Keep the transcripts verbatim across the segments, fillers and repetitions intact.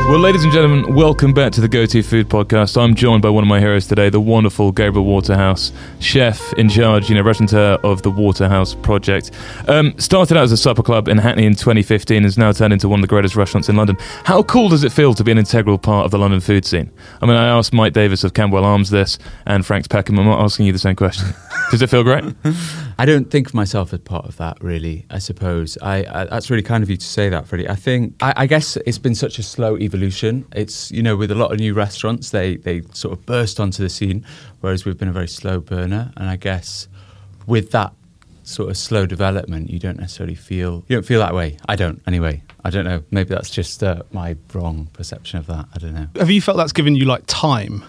Well, ladies and gentlemen, welcome back to the Go-To Food Podcast. I'm joined by one of my heroes today, the wonderful Gabriel Waterhouse, chef in charge, you know, restaurateur of the Waterhouse Project. Um, started out as a supper club in Hackney in twenty fifteen, has now turned into one of the greatest restaurants in London. How cool does it feel to be an integral part of the London food scene? I mean, I asked Mike Davis of Camberwell Arms this, and Franks Peckham. I'm not asking you the same question. Does it feel great? I don't think of myself as part of that, really, I suppose. I, I That's really kind of you to say that, Freddie. I think, I, I guess it's been such a slow evolution. It's, you know, with a lot of new restaurants, they, they sort of burst onto the scene, whereas we've been a very slow burner. And I guess with that sort of slow development, you don't necessarily feel, you don't feel that way. I don't, anyway. I don't know. Maybe that's just uh, my wrong perception of that. I don't know. Have you felt that's given you, like, time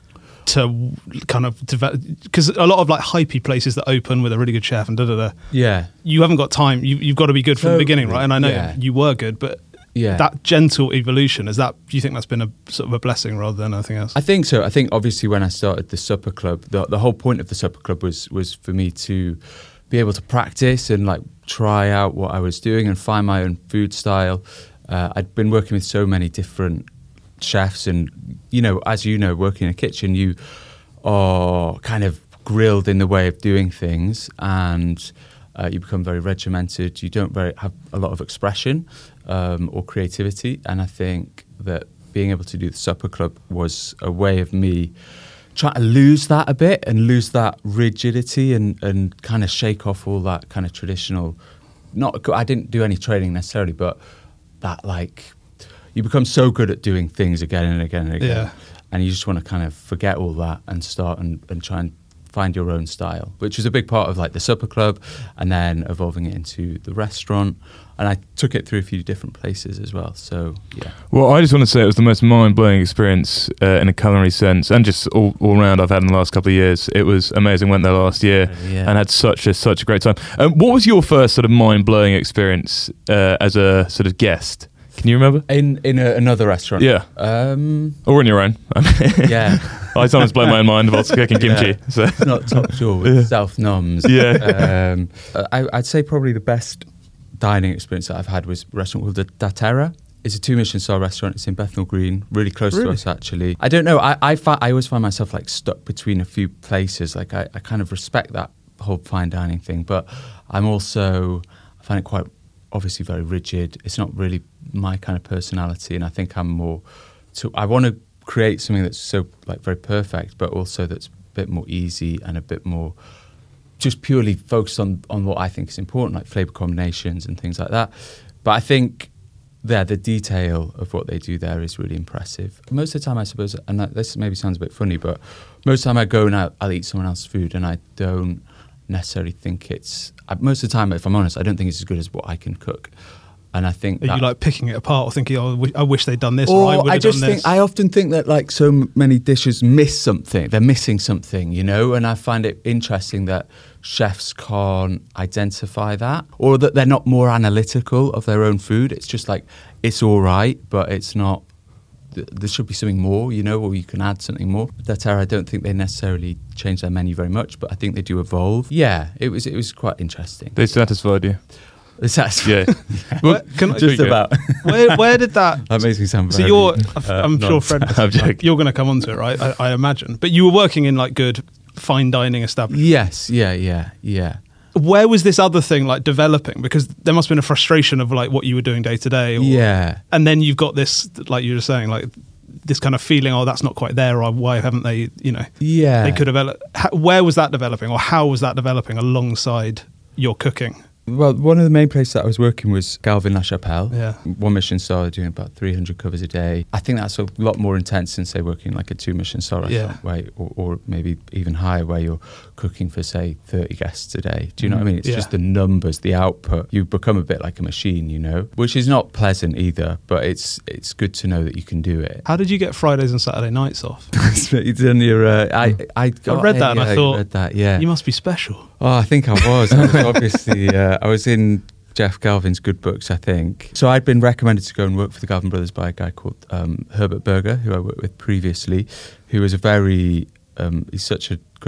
to kind of develop, because a lot of like hypey places that open with a really good chef and da da da. Yeah, you haven't got time. You, you've got to be good from totally. the beginning, right? And I know yeah. you were good, but yeah. that gentle evolution, is that? Do you think that's been a sort of a blessing rather than anything else? I think so. I think obviously when I started the supper club, the the whole point of the supper club was was for me to be able to practice and like try out what I was doing and find my own food style. Uh, I'd been working with so many different chefs, and you know, as you know, working in a kitchen, you are kind of grilled in the way of doing things, and uh, you become very regimented. You don't very have a lot of expression um, or creativity, and I think that being able to do the supper club was a way of me trying to lose that a bit and lose that rigidity and and kind of shake off all that kind of traditional. Not, I didn't do any training necessarily, but that like. You become so good at doing things again and again and again. Yeah. And you just want to kind of forget all that and start and, and try and find your own style, which was a big part of like the supper club and then evolving it into the restaurant. And I took it through a few different places as well. So, yeah. Well, I just want to say it was the most mind-blowing experience uh, in a culinary sense, and just all, all round I've had in the last couple of years. It was amazing. Went there last year yeah. and had such a such a great time. Um, what was your first sort of mind-blowing experience uh, as a sort of guest? Can you remember? In in a, another restaurant? Yeah. Um, or in your own. yeah. I sometimes blow my own mind whilst cooking kimchi. Yeah. So. It's not top sure with yeah. South Noms. Yeah. Um, I, I'd say probably the best dining experience that I've had was a restaurant called the Datera. It's a two Michelin star restaurant. It's in Bethnal Green, really close really? to us actually. I don't know. I I, fi- I always find myself like stuck between a few places. Like I, I kind of respect that whole fine dining thing, but I'm also I find it quite obviously very rigid. It's not really my kind of personality, and I think I'm more. So I want to create something that's so like very perfect, but also that's a bit more easy and a bit more just purely focused on on what I think is important, like flavor combinations and things like that. But I think there, the detail of what they do there is really impressive. Most of the time, I suppose, and that, this maybe sounds a bit funny, but most of the time I go and I'll, I'll eat someone else's food, and I don't necessarily think it's. I, most of the time, if I'm honest, I don't think it's as good as what I can cook. And I think are that, you like picking it apart or thinking, oh, I wish they'd done this, or, or I would I have just done think this? I often think that like so many dishes miss something. They're missing something, you know. And I find it interesting that chefs can't identify that, or that they're not more analytical of their own food. It's just like it's all right, but it's not. Th- there should be something more, you know, or you can add something more. Datera, I don't think they necessarily change their menu very much, but I think they do evolve. Yeah, it was it was quite interesting. They satisfied you. It's satisfying. Yeah. Well, can I, just about. where, where did that? That makes me sound So very, you're, uh, I'm sure, Fred, I'm joking. you're going to come onto it, right? I, I imagine. But you were working in like good fine dining establishments. Yes, yeah, yeah, yeah. Where was this other thing like developing? Because there must have been a frustration of like what you were doing day to day. or- Yeah. And then you've got this, like you were saying, like this kind of feeling, oh, that's not quite there, or why haven't they, you know, Yeah. they could develop. How, where was that developing, or how was that developing alongside your cooking? Well, one of the main places that I was working was Galvin La Chapelle. Yeah. One Michelin star, doing about three hundred covers a day. I think that's a lot more intense than, say, working like a two Michelin star restaurant, Yeah. where, or, or maybe even higher, where you're cooking for, say, thirty guests a day. Do you know what I mean? It's Yeah. just the numbers, the output. You become a bit like a machine, you know, which is not pleasant either, but it's it's good to know that you can do it. How did you get Fridays and Saturday nights off? You've done your, uh, I, I, got, I read that and yeah, I thought, read that, yeah. you must be special. Oh, I think I was. I was obviously, uh, I was in Jeff Galvin's good books, I think. So I'd been recommended to go and work for the Galvin Brothers by a guy called um, Herbert Berger, who I worked with previously, who was a very, um, he's such a great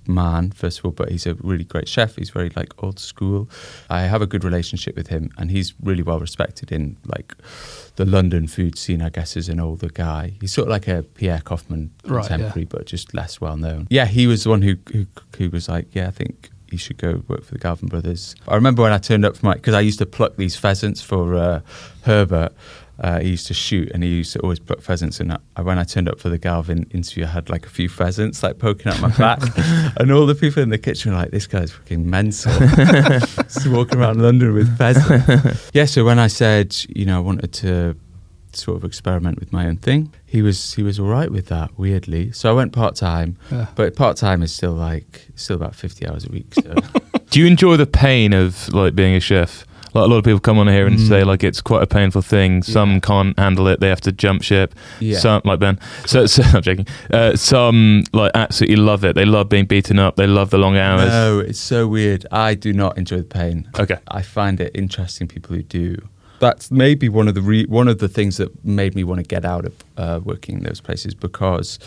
man, first of all, but he's a really great chef. He's very like old school. I have a good relationship with him, and he's really well respected in like the London food scene, I guess, as an older guy. He's sort of like a Pierre Kaufman contemporary, right, yeah. but just less well known. Yeah, he was the one who, who, who was like, yeah, I think you should go work for the Galvin Brothers. I remember when I turned up for my, because I used to pluck these pheasants for uh, Herbert. Uh, he used to shoot, and he used to always pluck pheasants. And I, when I turned up for the Galvin interview, I had like a few pheasants like poking out my back, and all the people in the kitchen were like, "This guy's fucking mental." Just walking around London with pheasants. Yeah. So when I said, you know, I wanted to sort of experiment with my own thing, he was he was all right with that, weirdly. So I went part time, yeah. but part time is still like still about fifty hours a week. So. Do you enjoy the pain of like being a chef? Like a lot of people come on here and mm. say like it's quite a painful thing. Some yeah. can't handle it; they have to jump ship. Yeah. Some like Ben. So, so I'm joking. Uh, some like absolutely love it. They love being beaten up. They love the long hours. No, it's so weird. I do not enjoy the pain. Okay, I find it interesting. People who do. That's maybe one of the re- one of the things that made me want to get out of uh, working in those places, because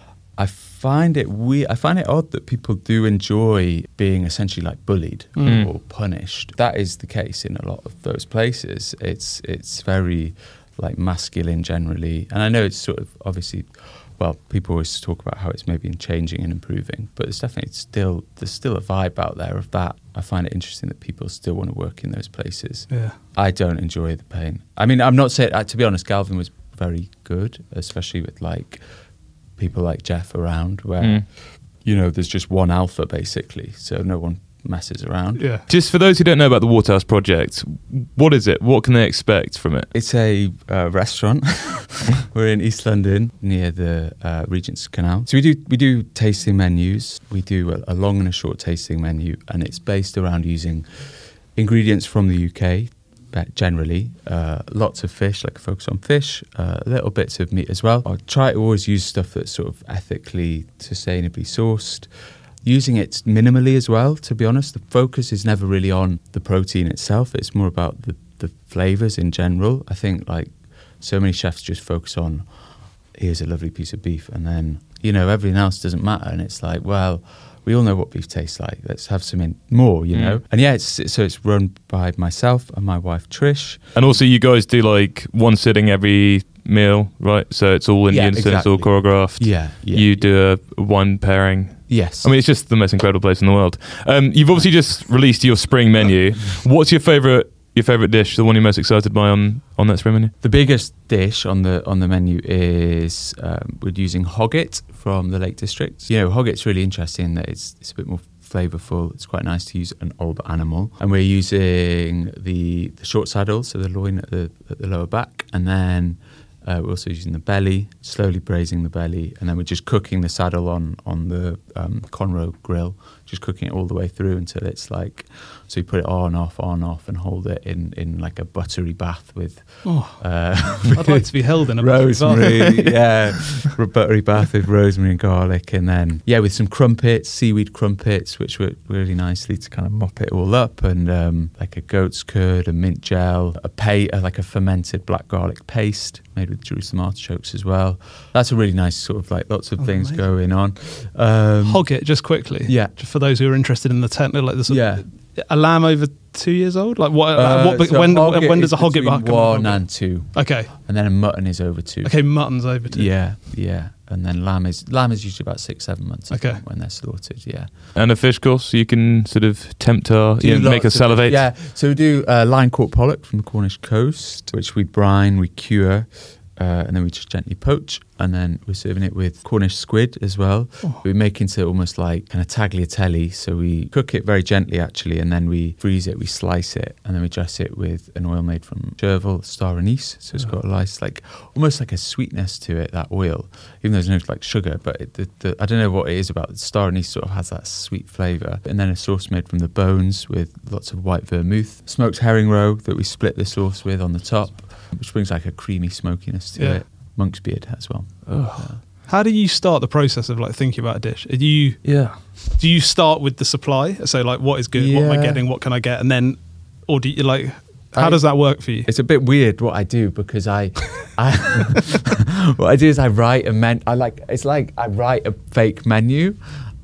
I find it we I find it odd that people do enjoy being essentially like bullied mm. or punished. That is the case in a lot of those places. It's it's very like masculine generally, and I know it's sort of obviously. Well, people always talk about how it's maybe changing and improving, but it's definitely still there's still a vibe out there of that. I find it interesting that people still want to work in those places. Yeah, I don't enjoy the pain. I mean, I'm not saying uh, to be honest, Galvin was very good, especially with like people like Jeff around, where mm. you know there's just one alpha basically, so no one messes around. Yeah. Just for those who don't know about the Waterhouse Project, what is it? What can they expect from it? It's a uh, restaurant. We're in East London near the uh, Regent's Canal. So we do we do tasting menus. We do a, a long and a short tasting menu, and it's based around using ingredients from the U K. Generally, uh, lots of fish, like a focus on fish, uh, little bits of meat as well. I try to always use stuff that's sort of ethically, sustainably sourced. Using it minimally as well, to be honest. The focus is never really on the protein itself. It's more about the, the flavours in general. I think like so many chefs just focus on, here's a lovely piece of beef, and then, you know, everything else doesn't matter. And it's like, well, we all know what beef tastes like. Let's have some in more, you mm. know? And yeah, it's, so it's run by myself and my wife, Trish. And also you guys do like one sitting every meal, right? So it's all in yeah, unison, exactly. it's all choreographed. Yeah, yeah. You do a one pairing. Yes. I mean, it's just the most incredible place in the world. Um, you've obviously just released your spring menu. What's your favourite your favourite dish, the one you're most excited by on, on that spring menu? The biggest dish on the on the menu is um, we're using hogget from the Lake District. You know, hogget's really interesting in that it's, it's a bit more flavourful. It's quite nice to use an old animal. And we're using the, the short saddle, so the loin at the, at the lower back, and then Uh, we're also using the belly, slowly braising the belly, and then we're just cooking the saddle on on the um, Conroe grill, just cooking it all the way through until it's like, so you put it on, off, on, off, and hold it in, in like a buttery bath with. Oh, uh, I'd like to be held in a rosemary, yeah, buttery bath with rosemary and garlic, and then yeah, with some crumpets, seaweed crumpets, which work really nicely to kind of mop it all up, and um, like a goat's curd, a mint gel, a pay, uh, like a fermented black garlic paste made with Jerusalem artichokes as well. That's a really nice sort of like lots of oh, things amazing. going on. Um, Hogget, just quickly. Yeah. For those who are interested in the technical, like this. Yeah. A lamb over two years old? Like what? Uh, what so when when does a hogget become one and two? Okay. And then a mutton is over two. Okay, mutton's over two. Yeah, yeah. And then lamb is lamb is usually about six, seven months. Okay. When they're slaughtered, yeah. And a fish course, you can sort of tempt our, you know, make us salivate. Yeah. So we do uh, line caught pollock from the Cornish coast, which we brine, we cure. Uh, and then we just gently poach, and then we're serving it with Cornish squid as well. Oh. We make into almost like kind of tagliatelle, so we cook it very gently actually, and then we freeze it, we slice it, and then we dress it with an oil made from chervil, star anise, so it's oh. got a nice, like, almost like a sweetness to it, that oil, even though there's no like sugar, but it, the, the, I don't know what it is about it. Star anise sort of has that sweet flavour. And then a sauce made from the bones with lots of white vermouth, smoked herring roe that we split the sauce with on the top, which brings like a creamy smokiness to yeah. it. Monk's beard as well. Yeah. How do you start the process of like thinking about a dish? Do you yeah. do you start with the supply? So like, what is good? Yeah. What am I getting? What can I get? And then, or do you like? How I, does that work for you? It's a bit weird what I do because I, I what I do is I write a men. I like it's like I write a fake menu.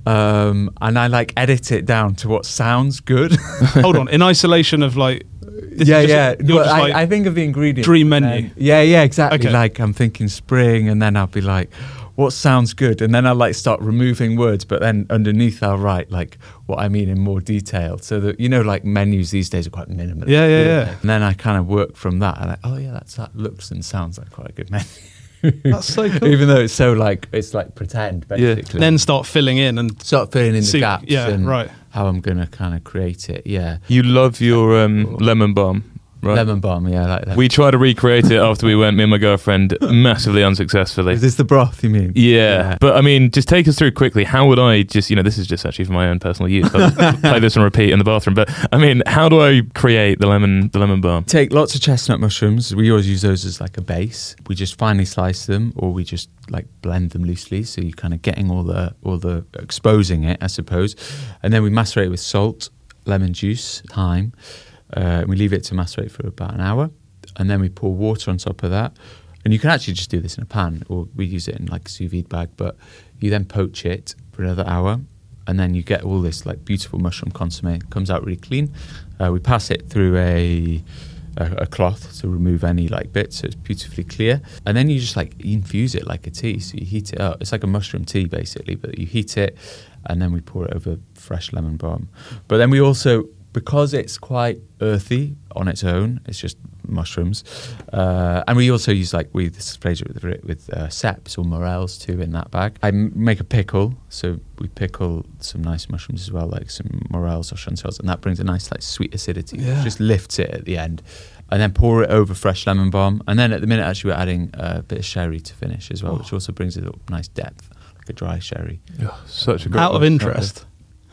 um, and I like edit it down to what sounds good. Hold on, in isolation of like. This yeah, is just, yeah. you're Well, just I, like I think of the ingredients. dream and menu. then- yeah, yeah, exactly. Okay. Like I'm thinking spring, and then I'll be like, what sounds good? And then I'll like start removing words, but then underneath I'll write like what I mean in more detail. So that, you know, like menus these days are quite minimal. Yeah, yeah, yeah. And then I kind of work from that. And like, oh yeah, that's that looks and sounds like quite a good menu. That's so cool. Even though it's so like it's like pretend Yeah. basically. Then start filling in and start filling in See- the gaps yeah, and right. how I'm gonna kind of create it. Yeah, You love your um, lemon balm, right? lemon balm. Yeah, like that. We tried to recreate it after we went, me and my girlfriend, massively unsuccessfully. Is this the broth you mean? Yeah. But I mean, just take us through quickly. How would I just, you know, this is just actually for my own personal use. I'll play this on repeat in the bathroom. But I mean, how do I create the lemon, the lemon balm? Take lots of chestnut mushrooms. We always use those as like a base. We just finely slice them, or we just like blend them loosely. So you're kind of getting all the all the exposing it, I suppose. And then we macerate it with salt, lemon juice, thyme. Uh, and we leave it to macerate for about an hour, and then we pour water on top of that. And you can actually just do this in a pan, or we use it in like a sous vide bag. But you then poach it for another hour, and then you get all this like beautiful mushroom consommé. It comes out really clean. Uh, we pass it through a, a a cloth to remove any like bits, so it's beautifully clear. And then you just like infuse it like a tea. So you heat it up. It's like a mushroom tea basically, but you heat it, and then we pour it over fresh lemon balm. But then we also, because it's quite earthy on its own, it's just mushrooms, uh, and we also use like we spray it with with uh, seps or morels too in that bag. I m- make a pickle, so we pickle some nice mushrooms as well, like some morels or chanterelles, and that brings a nice like sweet acidity. Yeah. Just lifts it at the end, and then pour it over fresh lemon balm. And then at the minute, actually, we're adding a bit of sherry to finish as well, Oh. which also brings a nice depth, like a dry sherry. Oh, such a great out of one. interest.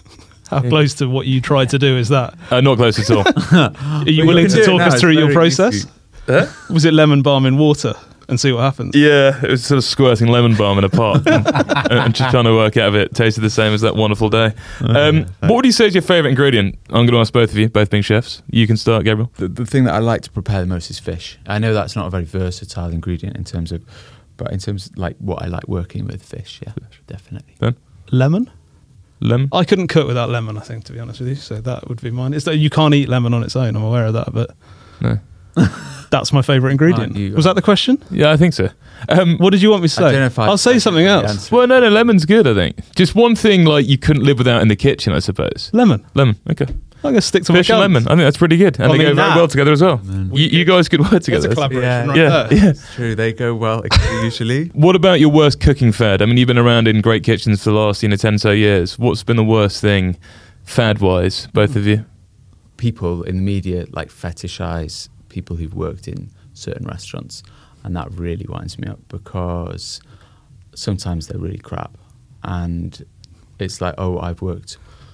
How close to what you tried to do is that? Uh, not close at all. Are you Well, willing you can to do it talk now, us it's through your very process? easy. Was it lemon balm in water and see what happens? Yeah, it was sort of squirting lemon balm in a pot and, and just trying to work out if it tasted the same as that wonderful day. Um, what would you say is your favourite ingredient? I'm going to ask both of you, both being chefs. You can start, Gabriel. The, the thing that I like to prepare the most is fish. I know that's not a very versatile ingredient in terms of, but in terms of like what I like working with, fish, yeah, definitely. Ben? Lemon? Lemon? I couldn't cook without lemon, I think, to be honest with you. So that would be mine. It's that you can't eat lemon on its own. I'm aware of that, but No. that's my favourite ingredient. Right, you- Was that the question? Yeah, I think so. Um, What did you want me to say? I don't know if I- I'll say something I- else. well, no, no, lemon's good, I think. Just one thing like you couldn't live without in the kitchen, I suppose. Lemon. Lemon, okay. I'm going to stick to Fish my and guns. lemon. I think that's pretty good. And I they mean, go very that- well together as well. Lemon. You, you guys could work There's together. a collaboration Yeah. right Yeah, there. yeah. It's true, they go well usually. What about your worst cooking fad? I mean, you've been around in great kitchens for the last, you know, ten so years. What's been the worst thing, fad-wise, both of you? People in the media like fetishize people who've worked in certain restaurants, and that really winds me up because sometimes they're really crap, and it's like, oh, I've worked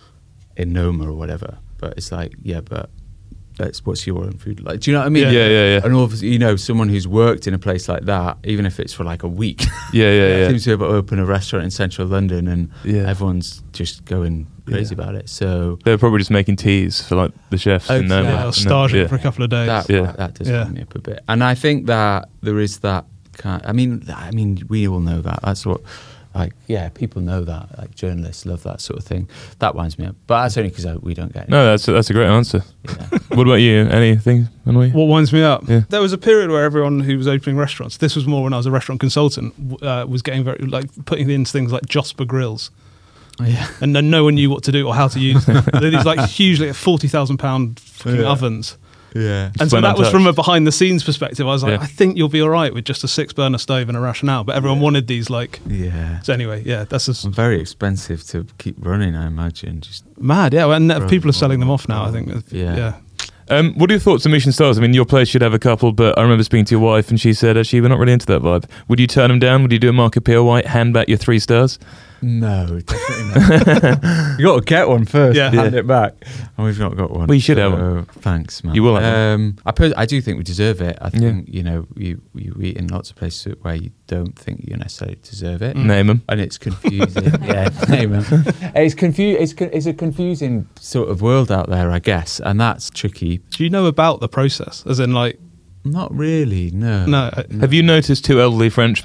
in Noma or whatever, but it's like, yeah, but that's what's your own food like? Do you know what I mean? Yeah, yeah, yeah. And all of you know, someone who's worked in a place like that, even if it's for like a week, Yeah, yeah, yeah. seems to have opened a restaurant in central London, and Yeah. everyone's just going crazy Yeah. about it. So They were probably just making teas for like the chefs. Oh, and um, yeah. Yeah, I and was then- starving yeah. for a couple of days. that Yeah. that does Yeah. wind me up a bit. And I think that there is that kind. I mean, I mean, we all know that. That's what. Like, yeah, people know that. Like, journalists love that sort of thing. That winds me up. But that's only because we don't get it. No, that's a, that's a great answer. Yeah. What about you? Anything, Annoy? What winds me up? Yeah. There was a period where everyone who was opening restaurants, this was more when I was a restaurant consultant, w- uh, was getting very, like, putting in things like Josper grills. Oh, yeah. And then no one knew what to do or how to use them. They're these, like, hugely forty thousand pound fucking Yeah. ovens. Yeah. And so went that was untouched. from a behind the scenes perspective. I was like, Yeah. I think you'll be all right with just a six burner stove and a rationale. But everyone wanted these, like. Yeah. So anyway, yeah, that's just Very expensive to keep running, I imagine. Just mad. Yeah, and uh, Right. people are selling them off now, I think. Yeah. Yeah. Um, what are your thoughts on Michelin stars? I mean, your place should have a couple, but I remember speaking to your wife and she said, actually, we're not really into that vibe. Would you turn them down? Would you do a Mark Appeal White, hand back your three stars? no, definitely not. You got to get one first. Yeah. Hand it back. And we've not got one. Well, you should have So, Thanks, man. You will have one. um, I, pers- I do think we deserve it. I Yeah. think you know you you eat in lots of places where you don't think you necessarily deserve it. Mm. Name them. And it's confusing. yeah, name 'em. It's confu- It's con- it's a confusing sort of world out there, I guess, and that's tricky. Do you know about the process? As in, like, Not really. No. no. uh, Have you noticed two elderly Frenchmen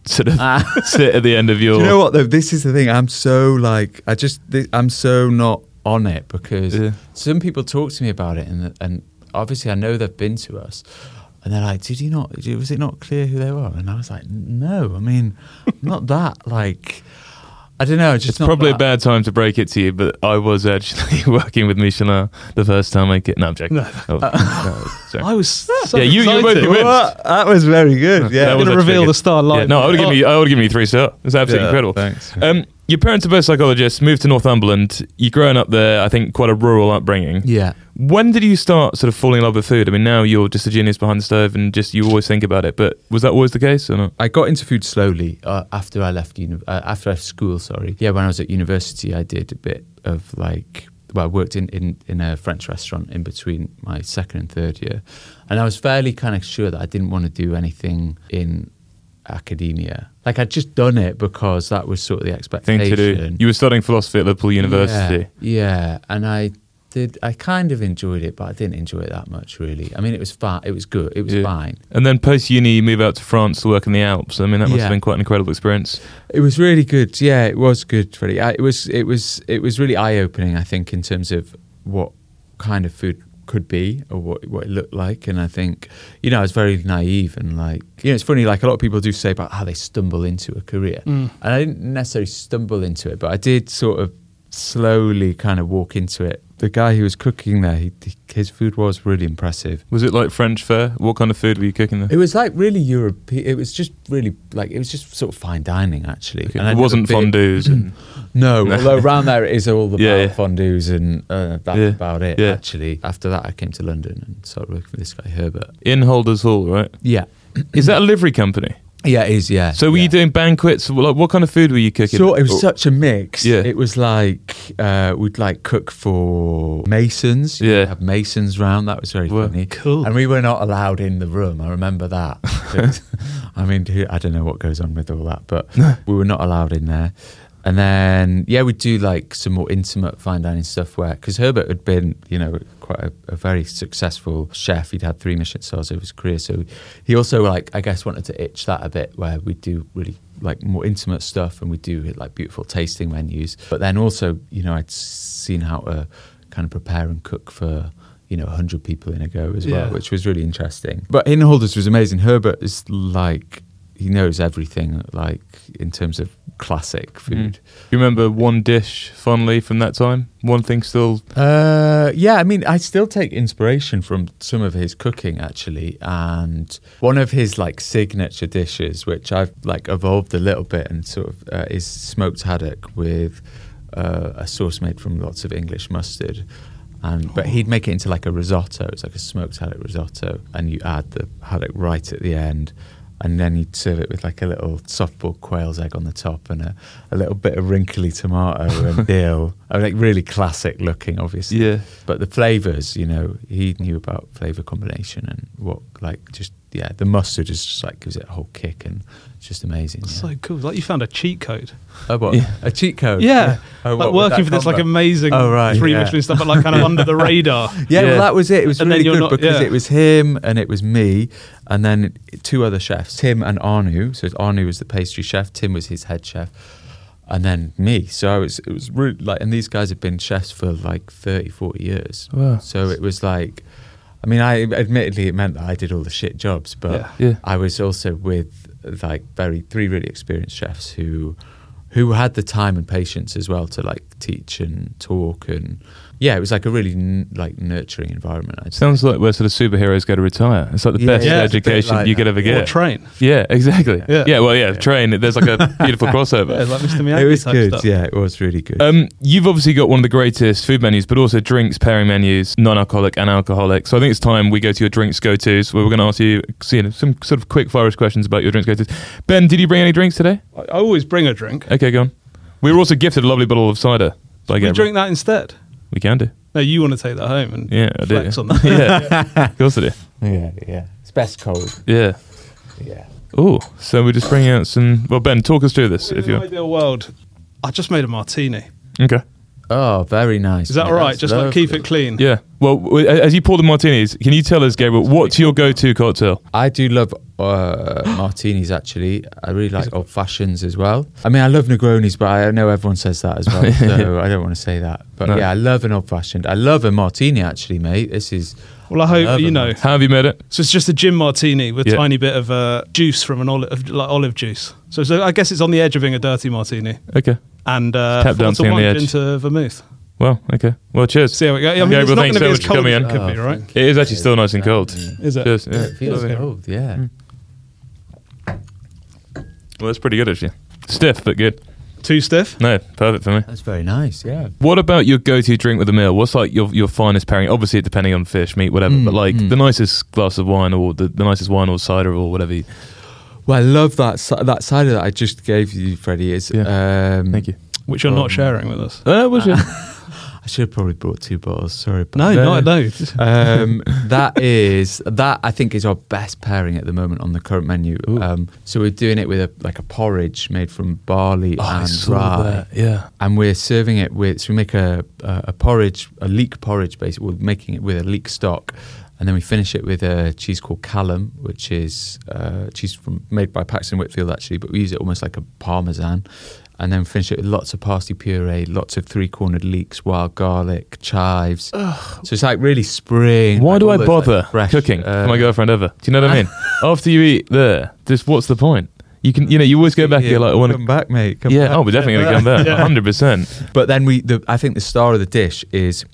sort of Ah. sit at the end of your. Do you know what though? This is the thing. I'm so like I just th- I'm so not on it because Yeah. some people talk to me about it and and obviously I know they've been to us and they're like, did you not? Did, was it not clear who they were? And I was like, no. I mean, not that like. I don't know. Just It's not probably that. a bad time to break it to you, but I was actually working with Michelin the first time I get. No, I'm joking. No. Oh, no, sorry. I was so Yeah, you- you excited. both convinced. What? That was very good. Yeah. That I'm was going to actually reveal good. the star line. Yeah, no, I would have given you. I would have given you three stars. It's absolutely Yeah, incredible. thanks. Um, your parents are both psychologists. Moved to Northumberland. You growing up there. I think quite a rural upbringing. Yeah. When did you start sort of falling in love with food? I mean, now you're just a genius behind the stove, and just you always think about it. But was that always the case or not? I got into food slowly uh, after I left uni- uh, after I left school. Sorry, yeah. When I was at university, I did a bit of like, well, I worked in, in, in a French restaurant in between my second and third year, and I was fairly kind of sure that I didn't want to do anything in academia. Like I'd just done it because that was sort of the Thing expectation. to do. You were studying philosophy at Liverpool University. Yeah, yeah, and I did. I kind of enjoyed it, but I didn't enjoy it that much, really. I mean, it was fine. It was good. It was Yeah. fine. And then post uni, you move out to France to work in the Alps. I mean, that must Yeah. have been quite an incredible experience. It was really good. Yeah, it was good. Really, I, it was. It was. It was really eye opening. I think in terms of what kind of food could be or what what it looked like. And I think, you know, I was very naive and like, you know, it's funny. Like a lot of people do say about how they stumble into a career, Mm. and I didn't necessarily stumble into it, but I did sort of slowly kind of walk into it. The guy who was cooking there, he, his food was really impressive. Was it like French fare? What kind of food were you cooking there? It was like really European. It was just really like it was just sort of fine dining actually. Okay. And I It never wasn't been- fondues. And, No, No. although around there it is all about Yeah, yeah. fondues and uh, that's Yeah, about it yeah. actually. After that I came to London and started working for this guy Herbert. in Holders Hall, right? Yeah. Is that a livery company? Yeah, it is, yeah. So were yeah. you doing banquets? Like, what kind of food were you cooking? So it was Or- such a mix. Yeah. It was like uh, we'd like cook for masons. Yeah. We'd have masons round. That was very Wow. funny. Cool. And we were not allowed in the room. I remember that. I mean, who- I don't know what goes on with all that, but we were not allowed in there. And then, yeah, we'd do like some more intimate fine dining stuff where, because Herbert had been, you know, quite a, a very successful chef. He'd had three Michelin stars over his career. So he also, like, I guess wanted to itch that a bit where we'd do really like more intimate stuff and we'd do like beautiful tasting menus. But then also, you know, I'd seen how to kind of prepare and cook for, you know, one hundred people in a go as well, Yeah. which was really interesting. But In Holders was amazing. Herbert is like, he knows everything, like in terms of classic food. Mm. You remember one dish fondly from that time? One thing still. Uh, yeah, I mean, I still take inspiration from some of his cooking actually, and one of his like signature dishes, which I've like evolved a little bit, and sort of uh, is smoked haddock with uh, a sauce made from lots of English mustard. And but he'd make it into like a risotto. It's like a smoked haddock risotto, and you add the haddock right at the end. And then you'd serve it with like a little soft-boiled quail's egg on the top and a, a little bit of wrinkly tomato and dill. I mean, like really classic looking, obviously. Yeah. But the flavours, you know, he knew about flavour combination and what, like, just, yeah, the mustard is just like, gives it a whole kick and it's just amazing. Yeah. So cool. Like you found a cheat code. Oh, what? Yeah. A cheat code? Yeah. Oh, like what, with working that for this like combo? amazing Oh, right, three yeah. Michelin stuff, but like kind of under the radar. Yeah, Yeah. well, that was it. It was And then really you're good not- because yeah. it was him and it was me and then two other chefs, Tim and Arnu. So Arnu was the pastry chef, Tim was his head chef, and then me. So I was, it was really like, and these guys have been chefs for like thirty, forty years. Wow. So it was like, I mean, I admittedly it meant that I did all the shit jobs, but Yeah. Yeah. I was also with like very three really experienced chefs who who had the time and patience as well to like teach and talk, and yeah, it was like a really n- like nurturing environment. I'd say. Sounds like where sort of superheroes go to retire. It's like the Yeah, best yeah, it's a bit education like you could that. ever Or get. train. Yeah, exactly. Yeah, Yeah. well, yeah, train. There's like a beautiful crossover. Yeah, like Mister Miyagi It was type good, stuff. yeah, it was really good. Um, you've obviously got one of the greatest food menus, but also drinks pairing menus, non-alcoholic and alcoholic. So I think it's time we go to your drinks go-tos, where we're going to ask you, you know, some sort of quick fire questions about your drinks go-tos. Ben, did you bring any drinks today? I I always bring a drink. Okay, go on. We were also gifted a lovely bottle of cider by We Gabriel. drink that instead. We can do. No, you want to take that home and Yeah, I do. flex on that. Yeah, of course I do. yeah, yeah, it's best cold. Yeah. Yeah. Oh, so we're just bringing out some. Well, Ben, talk us through this if In an you. ideal world, I just made a martini. Okay. Oh, very nice. Is that mate. all right? That's Just like lovely. keep it clean. Yeah. Well, w- as you pour the martinis, can you tell us, Gabriel, what's your go-to cocktail? I do love uh, martinis, actually. I really like old fashions as well. I mean, I love Negronis, but I know everyone says that as well, so I don't want to say that. But No. yeah, I love an old fashioned. I love a martini, actually, mate. This is. Well, I hope love you a know. martini. How have you made it? So it's just a gin martini with Yeah. a tiny bit of uh, juice from an olive, of, like olive juice. So, so I guess it's on the edge of being a dirty martini, Okay. and uh, Tap four dancing to on one the edge. into vermouth. Well, okay. Well, cheers. See how we go. I mean, Gabriel, it's not thanks going to so be much as for cold coming as in. it could Oh, be, right? thank It is actually still nice and cold. Is it? Cheers. Yeah, Yeah. it feels Lovely. cold, yeah. Well, that's pretty good, actually. Stiff, but good. Too stiff? No, perfect for me. That's very nice, yeah. What about your go-to drink with a meal? What's like your your finest pairing? Obviously, depending on fish, meat, whatever. Mm, but like mm. the nicest glass of wine, or the, the nicest wine or cider, or whatever. You, Well, I love that ci- that cider that I just gave you, Freddie. Is um, thank you. Which you're Um, not sharing with us. Uh, was you? I should have probably brought two bottles. Sorry, about No, no, no, no. um, that is that I think is our best pairing at the moment on the current menu. Ooh. Um, so we're doing it with a like a porridge made from barley Oh, I and saw rye, that. Yeah. and we're serving it with. So we make a a, a porridge, a leek porridge, basically. We're making it with a leek stock, and then we finish it with a cheese called Callum, which is uh, cheese from made by Paxton Whitfield actually, but we use it almost like a parmesan. And then finish it with lots of parsley puree, lots of three-cornered leeks, wild garlic, chives. So it's like really spring. Why like do all I those, bother like, fresh, cooking uh, for my girlfriend ever? Do you know what I mean? After you eat there, just what's the point? You can, you know, you always go back. Yeah, You're like, I want come to. back, mate. Come Yeah. back. Oh, we're definitely going to come back. Yeah. hundred percent. But then we, the, I think the star of the dish is,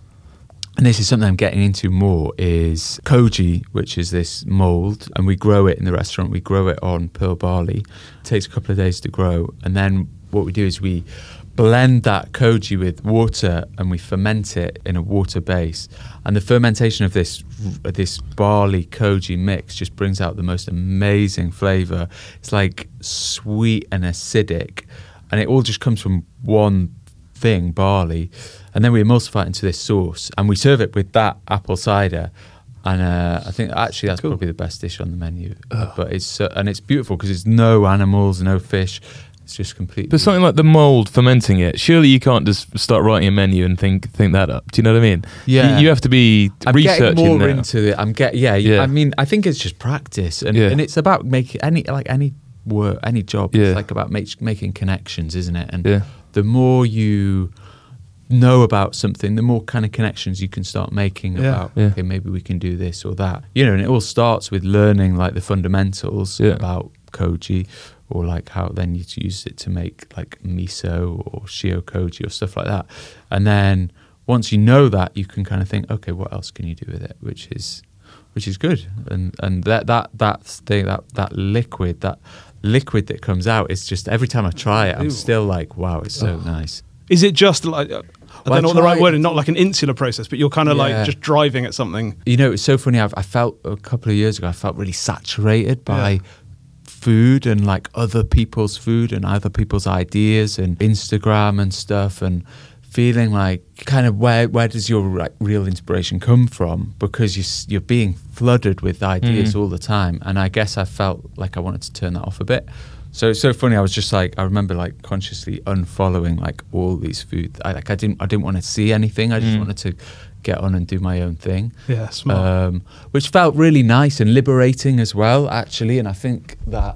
and this is something I'm getting into more, is koji, which is this mold, and we grow it in the restaurant. We grow it on pearl barley. It takes a couple of days to grow, and then what we do is we blend that koji with water and we ferment it in a water base. And the fermentation of this this barley koji mix just brings out the most amazing flavour. It's like sweet and acidic, and it all just comes from one thing, barley. And then we emulsify it into this sauce, and we serve it with that apple cider. And uh, I think actually that's Cool. probably the best dish on the menu. Uh, but it's uh, and it's beautiful because there's no animals, no fish. It's just completely. But something like the mold fermenting it, surely you can't just start writing a menu and think think that up. Do you know what I mean? Yeah. You, you have to be I'm researching getting more now. into it. I'm get yeah, Yeah. I mean, I think it's just practice, and, Yeah. and it's about making any like any work, any job. Yeah. It's like about make, making connections, isn't it? And Yeah. the more you know about something, the more kind of connections you can start making Yeah. about. Yeah. Okay, maybe we can do this or that. You know, and it all starts with learning like the fundamentals Yeah. about koji. Or like how then you use it to make like miso or shio koji or stuff like that, and then once you know that, you can kind of think, okay, what else can you do with it? Which is, which is good, and and that that that thing that that liquid that liquid that comes out is just every time I try it, I'm Ew. still like, wow, it's so nice. Is it just like, uh, I Well, don't know I what the right tried- word is, not like an insular process, but you're kind of Yeah. like just driving at something. You know, it's so funny. I've, I felt a couple of years ago, I felt really saturated by. Yeah. Food and like other people's food and other people's ideas and Instagram and stuff, and feeling like kind of where where does your like real inspiration come from, because you s- you're being flooded with ideas Mm. all the time. And I guess I felt like I wanted to turn that off a bit. So it's so funny. I was just like, I remember like consciously unfollowing like all these food. I like I didn't I didn't want to see anything. I just Mm. wanted to get on and do my own thing. Yeah, smart. Um, which felt really nice and liberating as well, actually. And I think that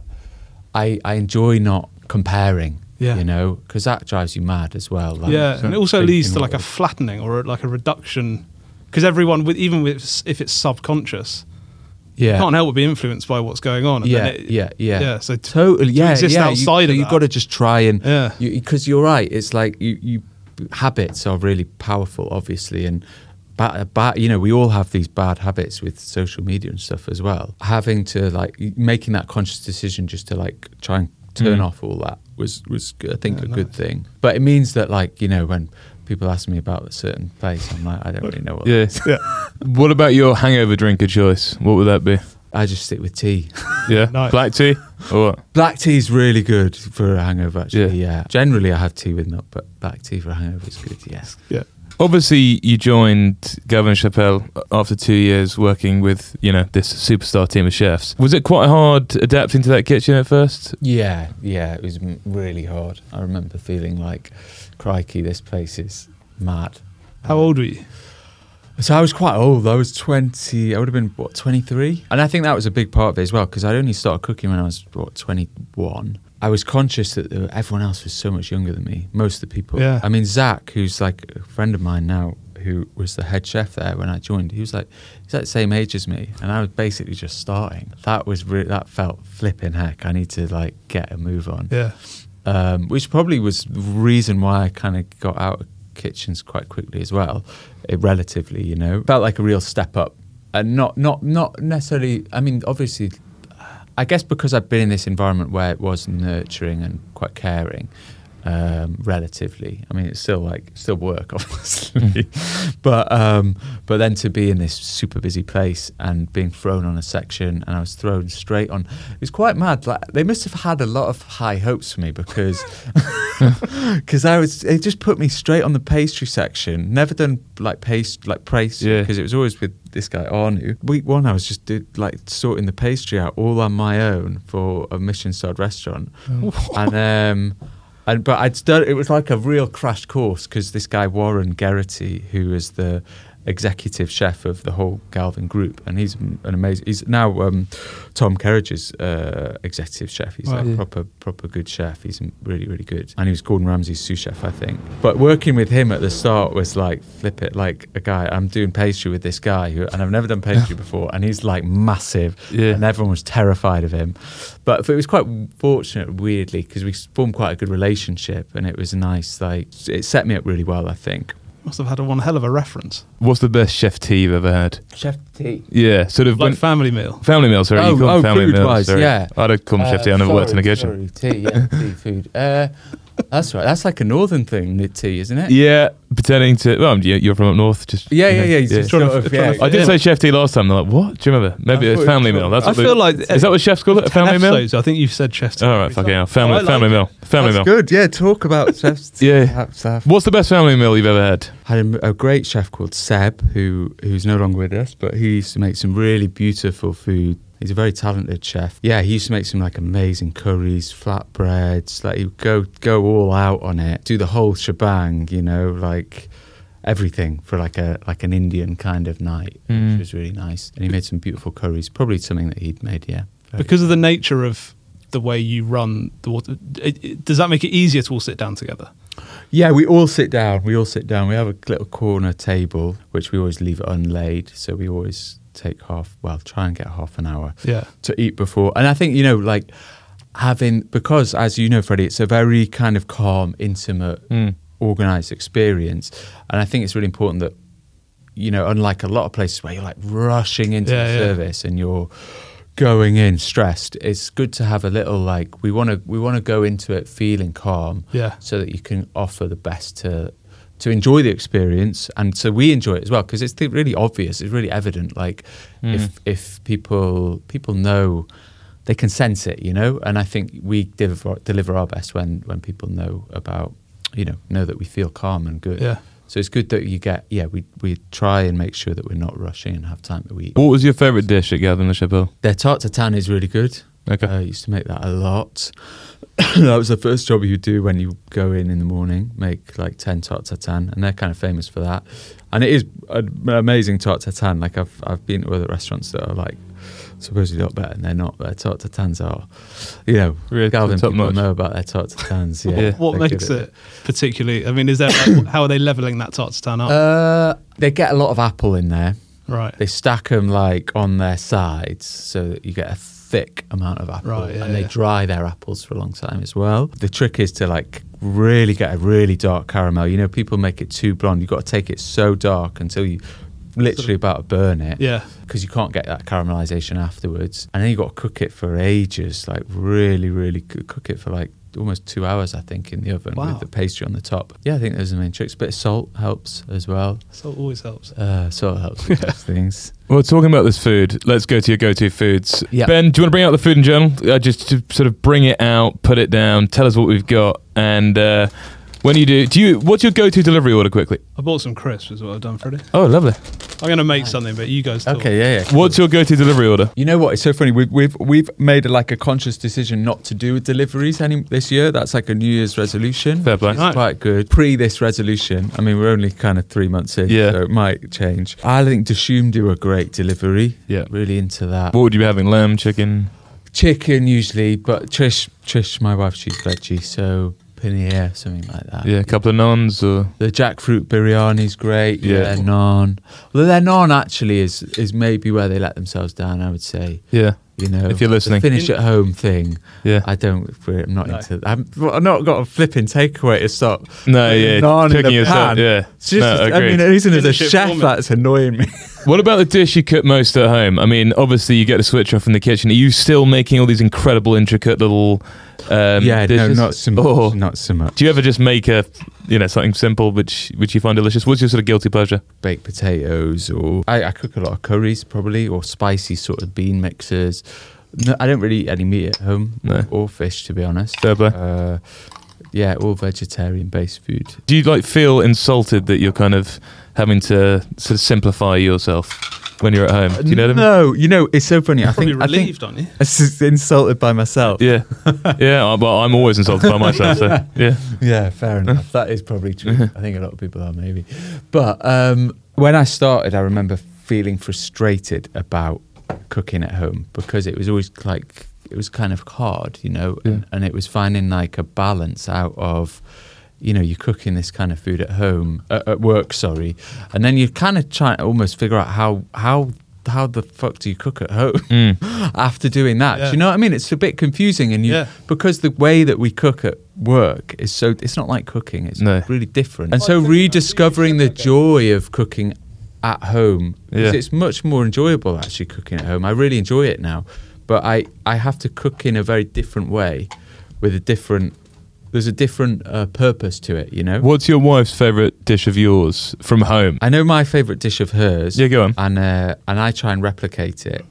I I enjoy not comparing. Yeah. You know, because that drives you mad as well. Like, yeah, and it also thinking leads to like a what- flattening or like a reduction, because everyone, with even with if it's subconscious, yeah. you can't help but be influenced by what's going on. And Yeah, then it- yeah, yeah, yeah. So to, totally. to Yeah, exist yeah. outside you, of you've that. got to just try and Yeah. because you, are right. It's like you, you habits are really powerful, obviously, and bad, bad. You know, we all have these bad habits with social media and stuff as well. Having to like making that conscious decision just to like try and turn Mm. off all that was was I think Yeah, a good nice. thing. But it means that like you know when people ask me about a certain place, I'm like I don't really know what. Yeah. yeah, What about your hangover drink of choice? What would that be? I just stick with tea. Yeah. Nice. Black tea or what? Black tea is really good for a hangover, actually. Yeah. Generally, I have tea with milk, but black tea for a hangover is good. Yes. yeah. Obviously, you joined Gavin Chappelle after two years working with, you know, this superstar team of chefs. Was it quite hard adapting to that kitchen at first? Yeah, yeah, it was m- really hard. I remember feeling like, crikey, this place is mad. How old were you? So I was quite old. I was twenty. I would have been, what, twenty-three? And I think that was a big part of it as well, because I only started cooking when I was, what, twenty-one. I was conscious that there, everyone else was so much younger than me, most of the people. Yeah. I mean, Zach, who's like a friend of mine now, who was the head chef there when I joined, he was like, he's like the same age as me, and I was basically just starting. That was re- that felt flipping heck. I need to like get a move on. Yeah. Um, which probably was the reason why I kind of got out of kitchens quite quickly as well, it, relatively, you know. Felt like a real step up, and not not not necessarily. I mean, obviously, I guess because I've been in this environment where it was nurturing and quite caring, um, relatively. I mean, it's still like still work, obviously, but um, but then to be in this super busy place and being thrown on a section, and I was thrown straight on. It was quite mad. Like they must have had a lot of high hopes for me because because I was. It just put me straight on the pastry section. Never done like paste like pastry because Yeah. it was always with this guy Arnu. Week one, I was just did, like sorting the pastry out all on my own for a Michelin-starred restaurant, and um, and but I'd done. It was like a real crash course because this guy Warren Geraghty, who is the executive chef of the whole Galvin group, and he's an amazing. He's now um, Tom Kerridge's uh, executive chef. He's Wow. like Yeah. proper proper good chef. He's really really good, and he was Gordon Ramsay's sous chef, I think. But working with him at the start was like flip it, like a guy. I'm doing pastry with this guy, who, and I've never done pastry before, and he's like massive, Yeah. and everyone was terrified of him. But it was quite fortunate, weirdly, because we formed quite a good relationship, and it was nice. Like it set me up really well, I think. Must have had a one hell of a reference. What's the best chef tea you've ever had? Chef T. Yeah, sort of Like when, family meal. family meals. Sorry, Oh, you call them oh, family meals. food-wise, sorry. yeah. I'd call them chef tea. I never worked in a kitchen. Sorry, tea, yeah, tea food. Uh, that's right. That's like a northern thing, knit tea, isn't it? Yeah, pretending to. Well, you- you're from up north. Just yeah, you yeah. know, yeah, he's just Trying to- sort of, trying yeah. to I did Yeah. say chef tea last time. They're like, what? Do you remember? Maybe I it's thought family it was- meal. That's I what they- feel like Is that what chefs call it? A family meal? episodes, I think you've said chef tea. All right, fucking hell. Family, I like family it. meal. Family That's meal. good. Yeah, talk about chefs. Yeah. Have stuff. What's the best family meal you've ever had? Had a, a great chef called Seb, who who's no longer with us, but he used to make some really beautiful food. He's a very talented chef. Yeah, he used to make some like amazing curries, flatbreads. Like he would go go all out on it, do the whole shebang. You know, like everything for like a like an Indian kind of night, Mm. which was really nice. And he made some beautiful curries. Probably something that he'd made. Yeah, very Because of the nature of the way you run the water, it, it, does that make it easier to all sit down together? Yeah, we all sit down. We all sit down. We have a little corner table, which we always leave unlaid. So we always take half, well, try and get half an hour Yeah. to eat before. And I think, you know, like having, because as you know, Freddie, it's a very kind of calm, intimate, Mm. organized experience. And I think it's really important that, you know, unlike a lot of places where you're like rushing into Yeah, the yeah. service and you're going in stressed, it's good to have a little like we want to we want to go into it feeling calm, Yeah. so that you can offer the best to to enjoy the experience, and so we enjoy it as well, because it's really obvious, it's really evident. Like Mm. if if people people know, they can sense it, you know. And I think we deliver deliver our best when when people know about, you know, know that we feel calm and good. Yeah. So it's good that you get, yeah, we we try and make sure that we're not rushing and have time to eat. What was your favourite dish at Gavin Le Chapelle? Their tarte tatin is really good. Okay. I uh, used to make that a lot. That was the first job you do when you go in in the morning, make like ten tarte tatin, and they're kind of famous for that. And it is an amazing tarte tatin. Like I've I've been to other restaurants that are like supposedly a lot better, and they're not. Their tarte tatins are, you know, Really Galvin top people notch. know about their tarte tatins. Yeah. Yeah. What they're makes good at it particularly? I mean, is there like, how are they leveling that tarte tatin up? Uh, they get a lot of apple in there. right. They stack them like on their sides so that you get a thick amount of apple, Right, yeah, and they yeah. dry their apples for a long time as well. The trick is to like really get a really dark caramel. You know, people make it too blonde. You've got to take it so dark until you literally about to burn it. Yeah. Because you can't get that caramelization afterwards, and then you got to cook it for ages, like really, really cook cook it for like almost two hours, I think, in the oven Wow. with the pastry on the top. Yeah, I think those are the main tricks. Bit of salt helps as well. So it always helps. Uh, salt helps with those things. Well, talking about this food, let's go to your go-to foods. Yeah. Ben, do you want to bring out the food in journal? Uh, just to sort of bring it out, put it down, tell us what we've got, and uh, When you do, do you? What's your go-to delivery order quickly? I bought some crisps, is what I've done, Freddie. Oh, lovely. I'm going to make something, but you guys talk. Okay, yeah, yeah. What's your go-to delivery order? You know what? It's so funny. We've we've we've made like a conscious decision not to do deliveries any this year. That's like a New Year's resolution. Fair play. It's Right. quite good. Pre this resolution, I mean, we're only kind of three months in, Yeah. so it might change. I think Dishoom do a great delivery. Yeah. Really into that. What would you be having? Lamb, chicken? Chicken usually, but Trish, Trish, my wife, she's veggie, so paneer, something like that. Yeah, a couple of naans or. The jackfruit biryani's great. Yeah. Yeah, their naan. Well, their naan actually is is maybe where they let themselves down. I would say. Yeah. You know, If you're listening. the finish at home thing. Yeah. I don't. I'm not No. into. I'm, I've not got a flipping takeaway to stop. No, yeah. Naan in Cooking the yourself. pan. Yeah. It's just, no, I agreed. mean, even as a Finish it for chef, me. that's annoying me. What about the dish you cook most at home? I mean, obviously you get the switch off in the kitchen. Are you still making all these incredible, intricate little um, yeah, dishes? no, not so much. Or Not so much. do you ever just make a, you know, something simple which which you find delicious? What's your sort of guilty pleasure? Baked potatoes, or I, I cook a lot of curries probably, or spicy sort of bean mixers. No, I don't really eat any meat at home, No. or, or fish, to be honest. Fair play. Uh, yeah, all vegetarian-based food. Do you like feel insulted that you're kind of having to sort of simplify yourself when you're at home? Do you know what I mean? No, you know, it's so funny. I Probably think I think relieved, aren't you? I'm just insulted by myself. Yeah, yeah. I- Well, I'm always insulted by myself. So yeah, Yeah, fair enough. That is probably true. I think a lot of people are, maybe. But um, when I started, I remember feeling frustrated about cooking at home because it was always like, it was kind of hard, you know, Yeah. and, and it was finding like a balance out of, you know, you're cooking this kind of food at home, uh, at work, sorry, and then you're kind of trying to almost figure out how, how, how the fuck do you cook at home Mm. after doing that? Yeah. Do you know what I mean? It's a bit confusing, and you Yeah. because the way that we cook at work is so, it's not like cooking, it's No. really different. And Well, so I think- rediscovering the joy of cooking at home, because Yeah. it's much more enjoyable actually cooking at home. I really enjoy it now, but I, I have to cook in a very different way with a different, there's a different uh, purpose to it, you know? What's your wife's favourite dish of yours from home? I know my favourite dish of hers. Yeah, go on. And, uh, and I try and replicate it.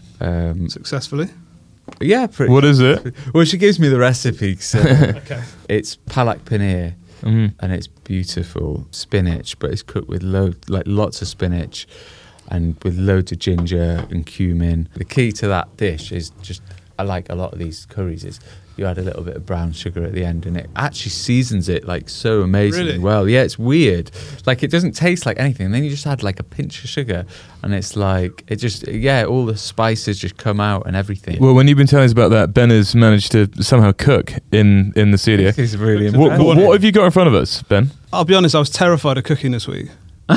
Um, Successfully. yeah, pretty. What is it? Well, she gives me the recipe. So Okay. it's palak paneer. Mm. And it's beautiful spinach, but it's cooked with load, like lots of spinach, and with loads of ginger and cumin. The key to that dish is just, I like a lot of these curries, is you add a little bit of brown sugar at the end, and it actually seasons it like so amazingly Really? well. Yeah, it's weird. Like it doesn't taste like anything. And then you just add like a pinch of sugar, and it's like it just, yeah, all the spices just come out and everything. Well, when you've been telling us about that, Ben has managed to somehow cook in, in the studio. It's really What, impressive. what, what have you got in front of us, Ben? I'll be honest, I was terrified of cooking this week.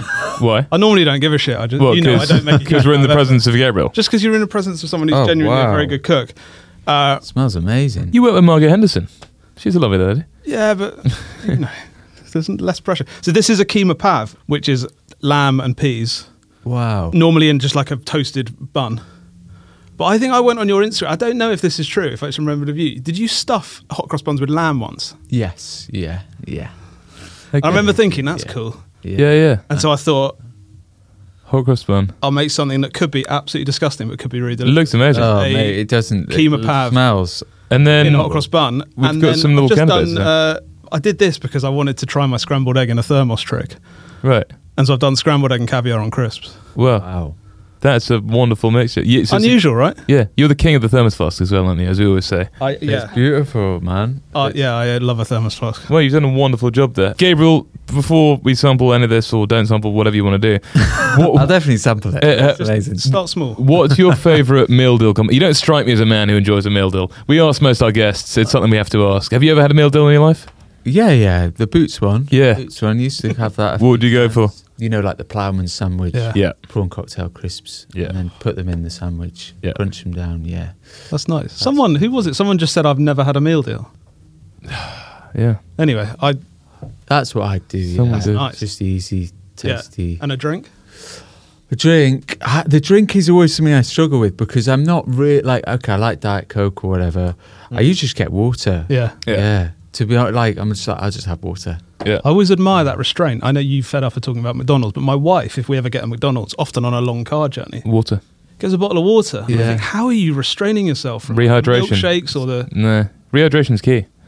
Why? I normally don't give a shit. I just, Well, you know, I don't make because we're in the presence of Gabriel. Just because you're in the presence of someone who's Oh, genuinely wow. a very good cook. Uh, It smells amazing. You work with Margaret Henderson. She's a lovely lady. yeah, but you know, there's less pressure. So this is a keema pav, which is lamb and peas, Wow. normally in just like a toasted bun. But I think I went on your Instagram. I don't know if this is true, if I just remembered of you. Did you stuff hot cross buns with lamb once? Yes. Yeah. Yeah. Okay. I remember thinking, that's Yeah. cool. Yeah, yeah. And so I thought, Hot cross bun. I'll make something that could be absolutely disgusting, but could be really It delicious. looks amazing. Oh, a mate, it doesn't. keema it pav. smells. and then in a hot cross bun. we've and got then some little I've just candidates done, uh, I did this because I wanted to try my scrambled egg in a thermos trick. right. And so I've done scrambled egg and caviar on crisps. Well, Wow. that's a wonderful mixture. Yeah, so- Unusual, right? Yeah, you're the king of the thermos flask as well, aren't you? As we always say. I, It's yeah. beautiful, man. Uh, yeah, I love a thermos flask. Well, you've done a wonderful job there, Gabriel. Before we sample any of this, or don't sample, whatever you want to do, I'll what, definitely sample it. Uh, uh, It's amazing. Start small. what's your favourite meal deal? Com- you don't strike me as a man who enjoys a meal deal. We ask most our guests. It's something we have to ask. Have you ever had a meal deal in your life? Yeah, yeah. The Boots one. Yeah. Boots one. Used to have that. a What would few you go for? times. You know, like the ploughman sandwich. Yeah. Yeah. Prawn cocktail crisps. Yeah. And then put them in the sandwich. Yeah. Crunch them down. Yeah. That's nice. Someone, who was it? Someone just said, I've never had a meal deal. Yeah. Anyway, I, That's what I do. Someone Yeah. did. Nice. Just easy, yeah. tasty. And a drink? The drink, I, the drink is always something I struggle with because I'm not really like, okay, I like Diet Coke or whatever. I usually just get water. Yeah. Yeah. Yeah. To be honest, like, I'm just like, I'll just have water. Yeah. I always admire that restraint. I know you fed up for talking about McDonald's, but my wife, if we ever get a McDonald's, often on a long car journey, Water. gets a bottle of water. And I Yeah. think, how are you restraining yourself from Rehydration. milkshakes or the... No. Rehydration's key.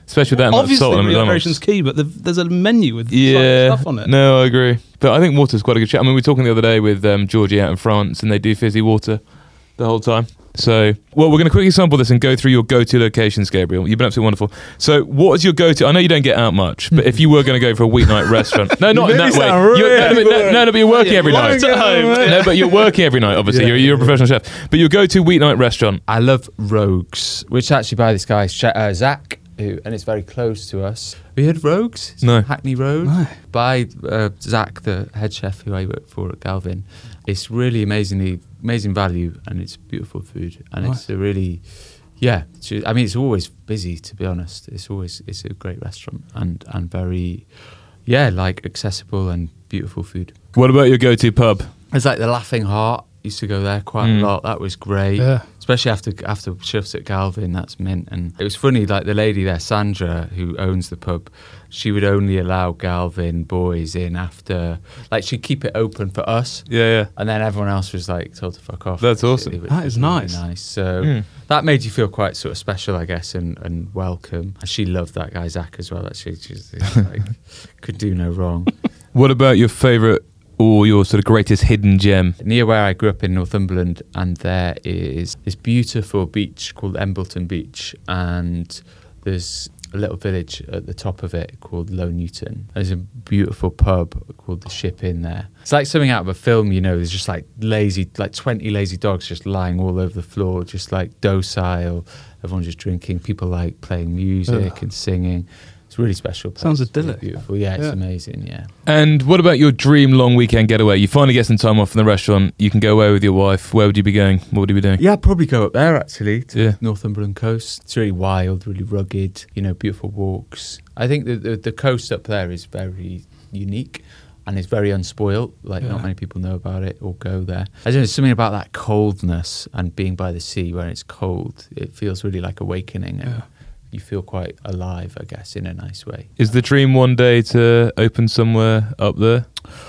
especially with that amount of Obviously, salt on McDonald's. rehydration's key, but the, there's a menu with Yeah, stuff on it. no, I agree. But I think water's quite a good shit. I mean, we were talking the other day with um, Georgie out in France, and they do fizzy water the whole time. So, well, we're going to quickly sample this and go through your go-to locations, Gabriel. You've been absolutely wonderful. So, what is your go-to? I know you don't get out much, but if you were going to go for a weeknight restaurant, no, not in that way. really You're- no, no, no, no, no, but you're working every night. Worked at home. No, but you're working every night. Obviously, Yeah. you're, you're a professional chef. But your go-to weeknight restaurant. I love Rogues, which is actually by this guy, Sh- uh, Zach, who, and it's very close to us. Have you heard of Rogues? It's No. on Hackney Road. No. By uh, Zach, the head chef who I work for at Galvin. It's really amazingly, amazing value, and it's beautiful food. And Nice. it's a really, yeah, it's, I mean, it's always busy, to be honest. It's always, it's a great restaurant and, and very, yeah, like accessible and beautiful food. What about your go-to pub? It's like the Laughing Heart. Used to go there quite Mm. a lot. That was great. Yeah. Especially after after shifts at Galvin, that's mint. And it was funny, like the lady there, Sandra, who owns the pub, she would only allow Galvin boys in after, like she'd keep it open for us. Yeah, yeah. And then everyone else was like told to fuck off. That's basically, awesome. which That was is really nice. nice. So Mm. that made you feel quite sort of special, I guess, and, and welcome. And she loved that guy, Zach, as well. Actually, she's like, could do no wrong. What about your favourite or your sort of greatest hidden gem? Near where I grew up in Northumberland, and there is this beautiful beach called Embleton Beach, and there's a little village at the top of it called Low Newton. There's a beautiful pub called The Ship in there. It's like something out of a film, you know. There's just like lazy, like twenty lazy dogs just lying all over the floor, just like docile. Everyone's just drinking. People like playing music Ugh. and singing. It's a really special place. Sounds It's really idyllic. beautiful. Yeah, it's Yeah. amazing. Yeah. And what about your dream long weekend getaway? You finally get some time off from the restaurant. You can go away with your wife. Where would you be going? What would you be doing? Yeah, I'd probably go up there actually to Yeah. Northumberland coast. It's really wild, really rugged, you know, beautiful walks. I think the, the, the coast up there is very unique and it's very unspoilt. Like Yeah. not many people know about it or go there. I don't know, there's something about that coldness and being by the sea where it's cold. It feels really like awakening and Yeah. you feel quite alive, I guess, in a nice way. Is the dream one day to open somewhere up there?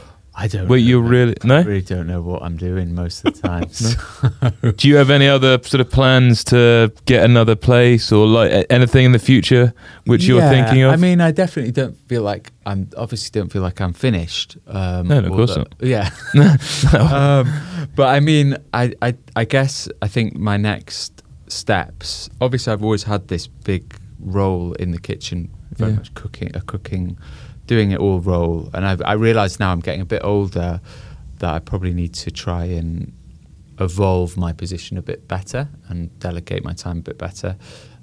I don't Wait, know. you really I no? really don't know what I'm doing most of the time. Do you have any other sort of plans to get another place or like a- anything in the future which you're Yeah, thinking of? I mean, I definitely don't feel like I'm obviously don't feel like I'm finished. Um, No, no, of or course that- not. Yeah, No. um, but I mean, I, I I guess I think my next steps. Obviously, I've always had this big role in the kitchen, very Yeah. much cooking, a cooking, doing it all role, and I've, I realise now I'm getting a bit older that I probably need to try and evolve my position a bit better and delegate my time a bit better,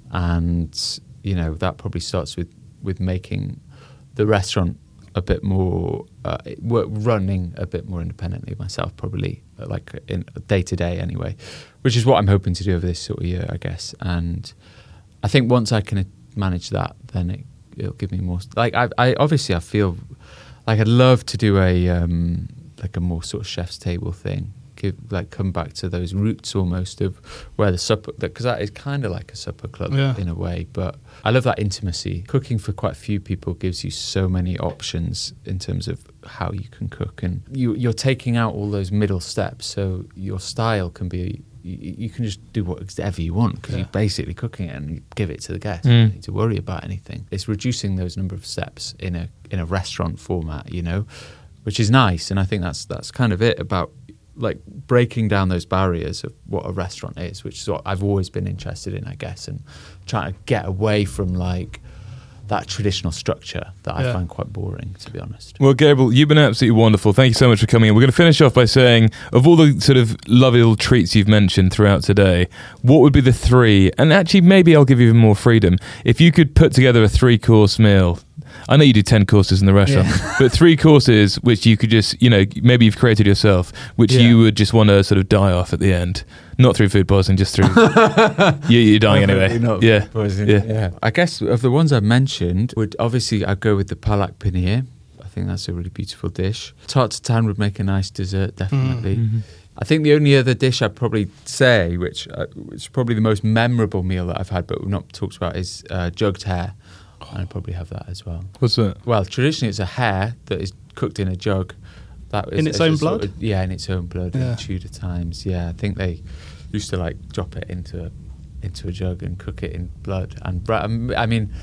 and you know that probably starts with with making the restaurant a bit more uh, work, running a bit more independently myself, probably uh, like in day to day anyway, which is what I'm hoping to do over this sort of year, I guess. And I think once I can manage that, then it, it'll give me more. Like I, I obviously I feel like I'd love to do a um, like a more sort of chef's table thing. Give, like come back to those roots almost of where the supper, because that is kind of like a supper club Yeah. in a way. But I love that intimacy. Cooking for quite a few people gives you so many options in terms of how you can cook, and you, you're taking out all those middle steps. So your style can be, you, you can just do whatever you want because Yeah. you're basically cooking it and you give it to the guest. Mm. You don't need to worry about anything. It's reducing those number of steps in a in a restaurant format, you know, which is nice. And I think that's that's kind of it about like breaking down those barriers of what a restaurant is, which is what I've always been interested in, I guess, and trying to get away from like that traditional structure that I Yeah. find quite boring, to be honest. Well, Gabriel, you've been absolutely wonderful. Thank you so much for coming in. We're going to finish off by saying, of all the sort of lovely little treats you've mentioned throughout today, what would be the three? And actually, maybe I'll give you even more freedom. If you could put together a three-course meal, I know you do ten courses in the restaurant, but three courses which you could just, you know, maybe you've created yourself, which Yeah. you would just want to sort of die off at the end. Not through food poisoning, just through... you, you're dying anyway. Definitely not Yeah. food poisoning. Yeah. yeah. I guess of the ones I've mentioned, would obviously I'd go with the palak paneer. I think that's a really beautiful dish. Tart tatin would make a nice dessert, definitely. Mm-hmm. I think the only other dish I'd probably say, which, uh, which is probably the most memorable meal that I've had, but we've not talked about, is uh, jugged hare. And I'd probably have that as well. What's that? Well, traditionally it's a hare that is cooked in a jug. That is, In its is own a sort blood? of- yeah, in its own blood. Yeah. In Tudor times, yeah. I think they used to like drop it into a, into a jug and cook it in blood. And bra- I mean,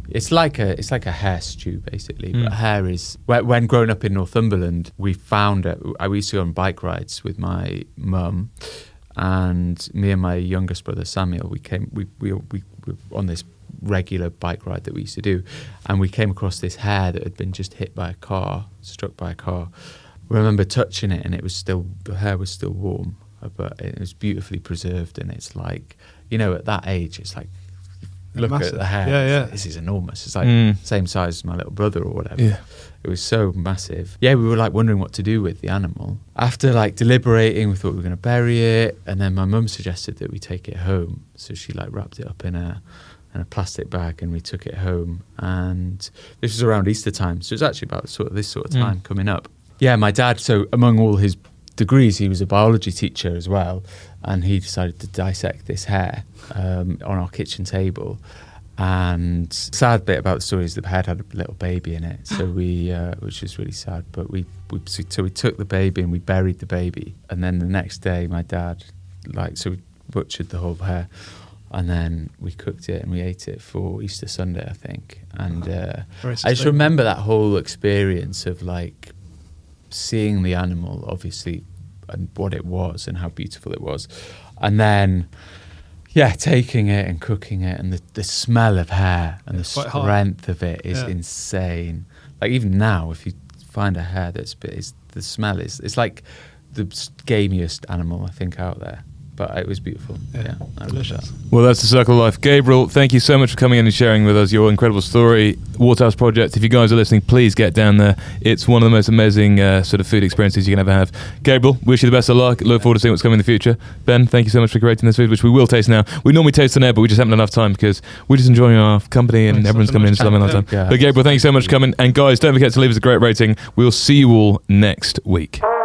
It's like a it's like a hare stew basically. Mm. But hare is when, when growing up in Northumberland, we found it. I used to go on bike rides with my mum, and me and my youngest brother Samuel. We came we we we were on this regular bike ride that we used to do, and we came across this hare that had been just hit by a car, struck by a car. I remember touching it, and it was still the hair was still warm, but it was beautifully preserved. And it's like, you know, at that age, it's like. Look Massive. at the hair. Yeah, yeah. Like, this is enormous. It's like Mm. same size as my little brother or whatever. Yeah. It was so massive. Yeah, we were like wondering what to do with the animal. After like deliberating, we thought we were going to bury it, and then my mum suggested that we take it home. So she like wrapped it up in a in a plastic bag, and we took it home. And this was around Easter time, so it was actually about sort of this sort of time Mm. coming up. Yeah, my dad. So among all his degrees, he was a biology teacher as well, and he decided to dissect this hare um, on our kitchen table. And sad bit about the story is the hare had a little baby in it, so we, uh, which was really sad. But we, we, so we took the baby and we buried the baby, and then the next day, my dad, like, so we butchered the whole hare, and then we cooked it and we ate it for Easter Sunday, I think. And uh, Very I just sustainable. remember that whole experience of like seeing the animal, obviously, and what it was and how beautiful it was, and then yeah, taking it and cooking it, and the, the smell of hare and It's the quite hard. strength of it is Yeah. insane. Like even now, if you find a hare that's is the smell is it's like the gamiest animal I think out there. But it was beautiful. Yeah, Yeah, I love delicious. that. Well, that's the circle of life. Gabriel, thank you so much for coming in and sharing with us your incredible story. Waterhouse Project, if you guys are listening, please get down there. It's one of the most amazing uh, sort of food experiences you can ever have. Gabriel, wish you the best of luck. Look forward to seeing what's coming in the future. Ben, thank you so much for creating this food, which we will taste now. We normally taste on air, but we just haven't enough time because we're just enjoying our company and Thanks, everyone's such a coming in nice and having a nice chat. time. Yeah. But Gabriel, thank you so much for coming. And guys, don't forget to leave us a great rating. We'll see you all next week.